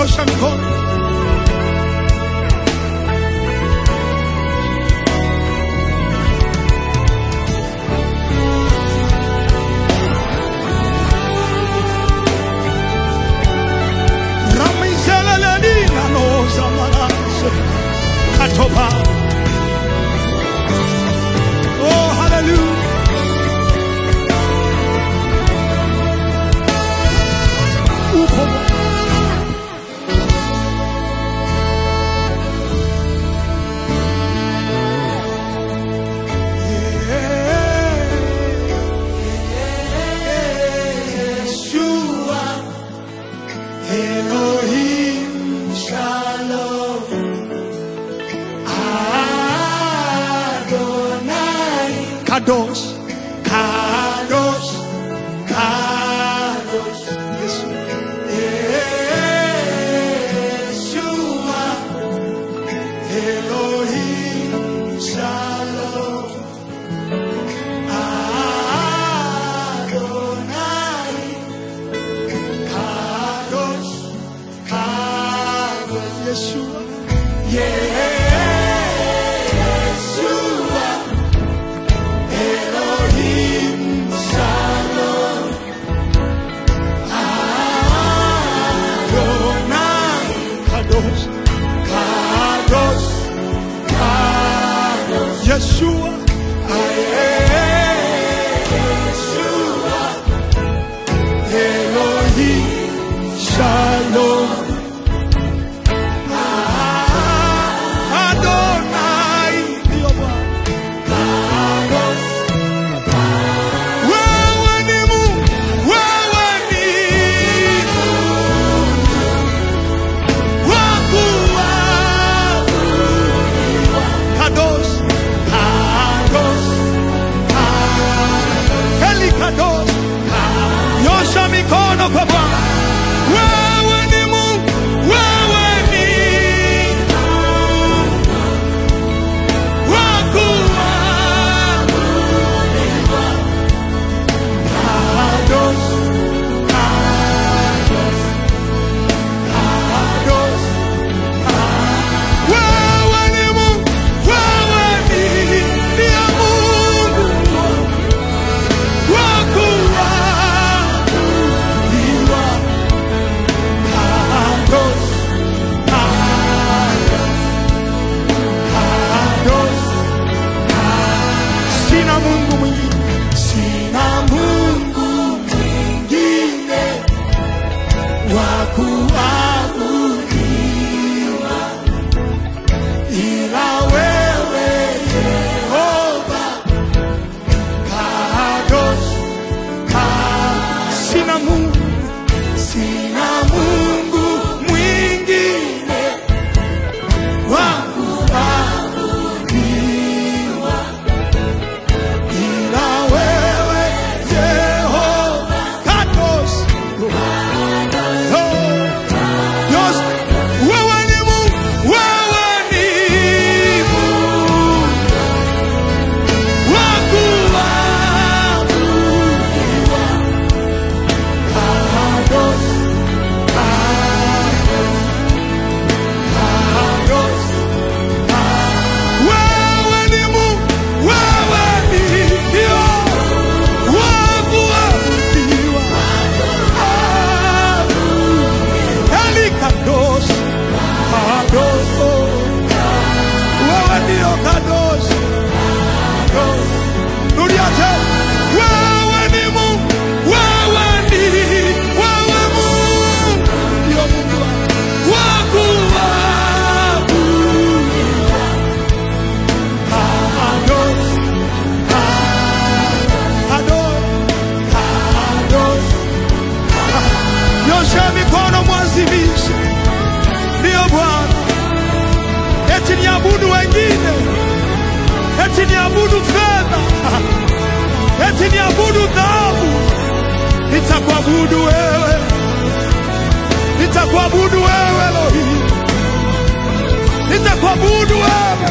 Nyosha mikono. Katoba. Oh, hallelujah. Upo. Yeshua, Elohim, Shalom. Kadosh, Kadosh, Kadosh, Yeshua, Elohim, Shalom, Adonai, Kadosh, Kadosh, Yeshua, Yeshua, Yeshua, Elohim, Shalom, Adonai, wewe ni Mungu, wewe ni Mungu, wakuabudiwa, Kadosh. Nyosha mikono kwa Bwana. Wewe ni Mungu, wewe ni Mungu, wakuabudiwa. Kadosh, Kadosh, Kadosh. Wewe ni Mungu, wewe ni Mungu, wakuabudiwa. Kadosh, Kadosh, Kadosh. Sina Mungu mwingine, sina Mungu mwingine wa kuabudiwa ila wewe Yehova. Kadosh, sina Mungu mwingine wa kuabudiwa ila wewe Yehova. Kadosh, Yes, wewe ni Mungu, wewe ni Mungu wa kuabudiwa. Kadosh, Kadosh, wewe ni Mungu, wewe ni wa kuabudiwa. Eli Kadosh, Kadosh, wewe ndio Kadosh, Kadosh. Rudia tena. Wewe ni Mungu, wewe Mungu, ndio Mungu wa kuabudiwa. Kadosh, Kadosh, Kadosh. Nyosha mikono mwazimishe. Ndio Bwana. Eti niabudu wengine, eti niabudu fedha, eti niabudu dhahabu. Nitakuabudu wewe, nitakuabudu wewe Elohim, nitakuabudu wewe.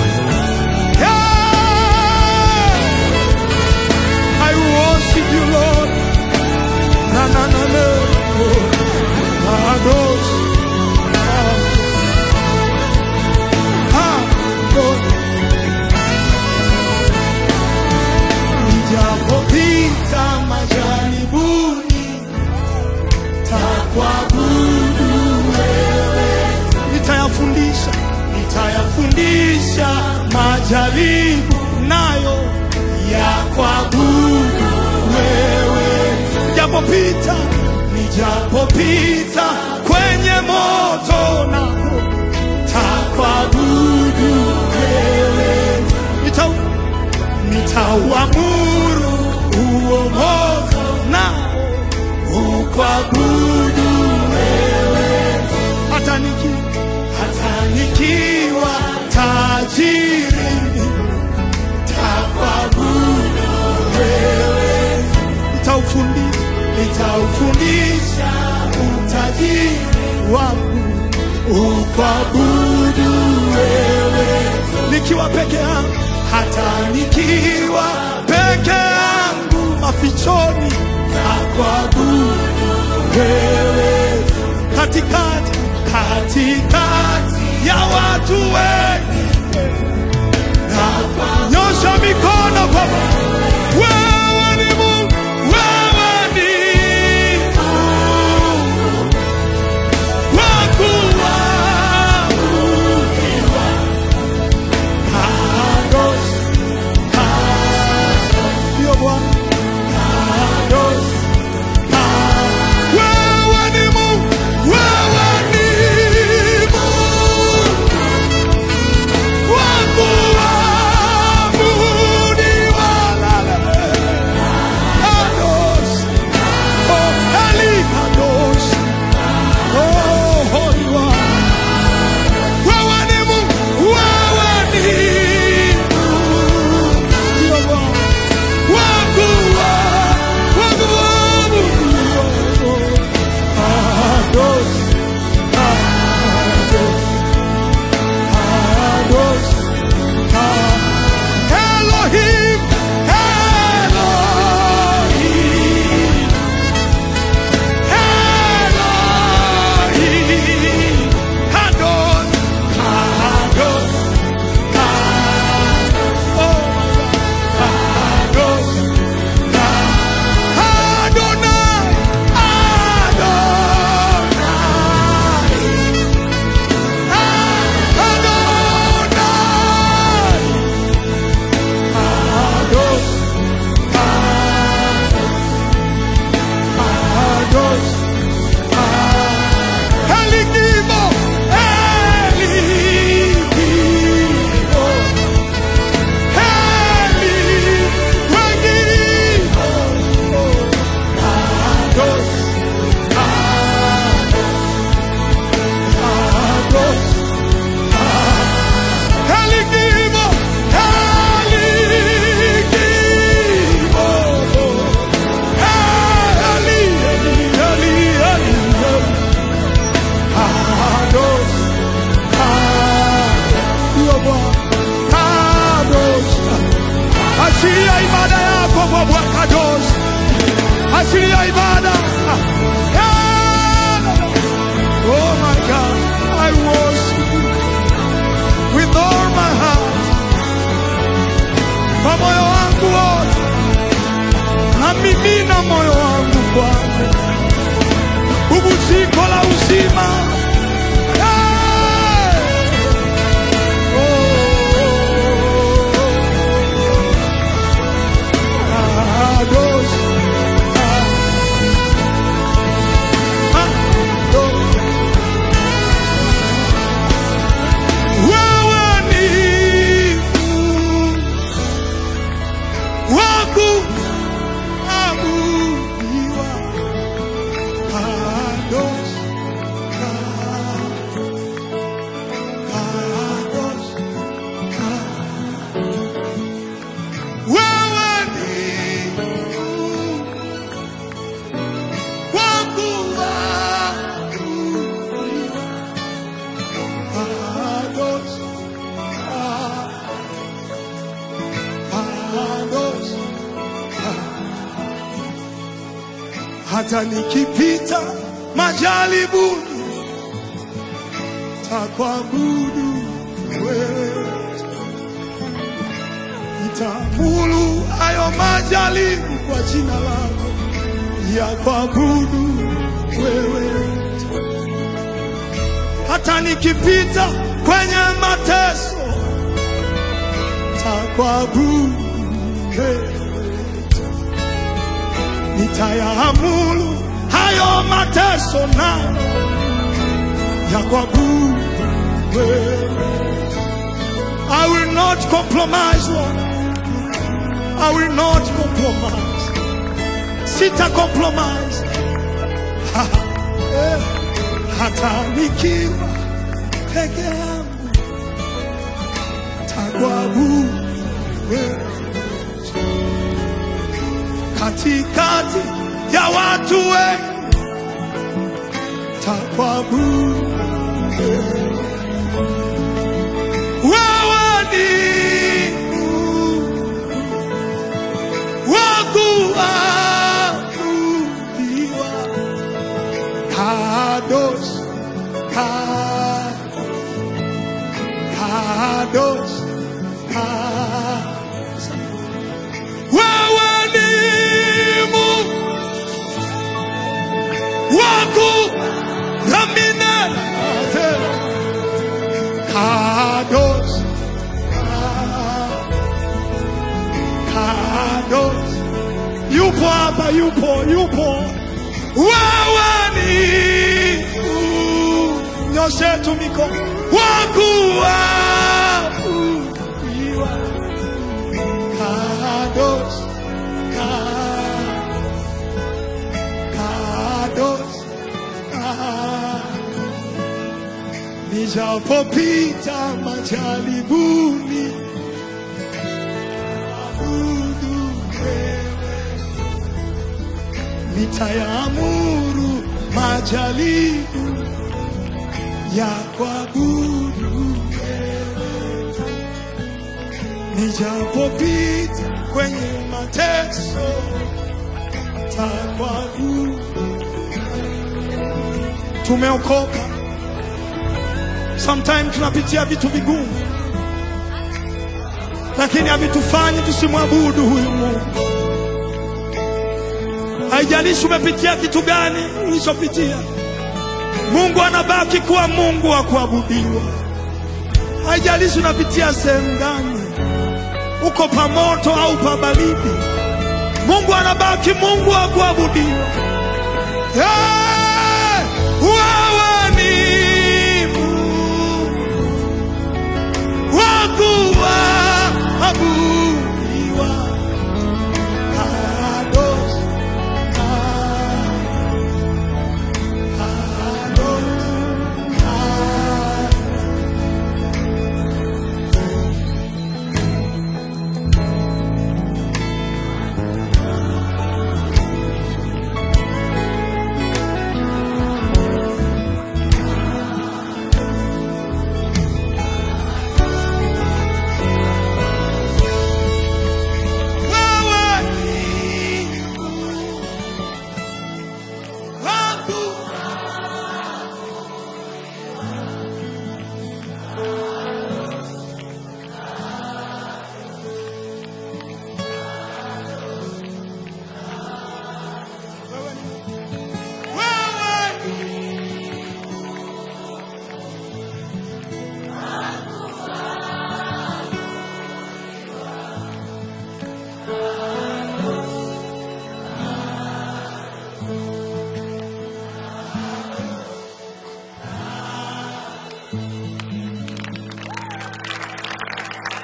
Yeah! I worship you Lord. Na na na na. Kadosh, kuabudu wewe. Nitayafundisha majaribu nayo ya kuabudu wewe. Nijapopita kwenye moto nako takuabudu wewe. Nitauamuru huo moto nao ukuabudu wewe. Hata nikiwa tajiri takuabudu wewe. Nitaufundisha utajiri wangu ukuabudu wewe. Nikiwa peke yangu, hata nikiwa peke yangu mafichoni takuabudu wewe. Katikati ya watu wengi nyosha mikono kwa wewe. Ni Mungu, wewe ni Mungu wa kuabudiwa. Kadosh, ndio Bwana. Kadosh, wewe ni Mungu, wewe ni Mungu wa kuabudiwa. Kadosh, oh Eli Kadosh, oh Holy One. Wewe ni Mungu, wewe ni Mungu, ndio Bwana wa kuabudiwa. Kadosh, Kadosh, Kadosh, Elohim, Elohim, Elohim, Kadosh, Kadosh, Kadosh, oh Kadosh, Adonai, achilia ibada yako kwa Bwana. Kadosh, achilia ibada. Oh my God, I worship you with all my heart, kwa moyo wangu wote, na mimina moyo wangu kwako, bubujiko la uzima. Hata nikipita majaribuni takuabudu wewe. Nitamulu hayo majaribu kwa jina lako ya kuabudu wewe. Hata nikipita kwenye mateso, nitakuabudu wewe. Nitayaamuru hayo mateso na yakuabudu wewe. I will not compromise, Lord. I will not compromise. Sita compromise. Hata nikiwa peke yangu, nitakuabudu wewe. Katikati ya watu wengi, nitakuabudu wewe. Wewe ni wakuabudiwa. Kadosh, Kadosh, Kadosh. Wewe ni Mungu wakuamini. Kadosh, Kadosh. Yupo hapa, yupo. Wewe ni nyoshe tu mikono. Wakuabudiwa. Kadosh, Kadosh, nijapopita majaribuni, abudu wewe. Nitayaamuru majaribu ya kuabudu wewe. Nijapopita kwenye mateso, nitakuabudu. Tumeokoka. Sometimes tunapitia vitu vigumu, lakini havitufanyi tusimwabudu huyu Mungu. Haijalishi umepitia kitu gani ulichopitia, Mungu anabaki kuwa Mungu wa kuabudiwa. Haijalishi unapitia sehemu gani, uko pa moto au pa baridi, Mungu anabaki Mungu wa kuabudiwa. Wewe ni Mungu wa kuabudiwa. Kadosh,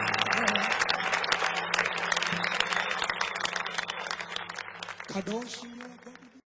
Kadosh.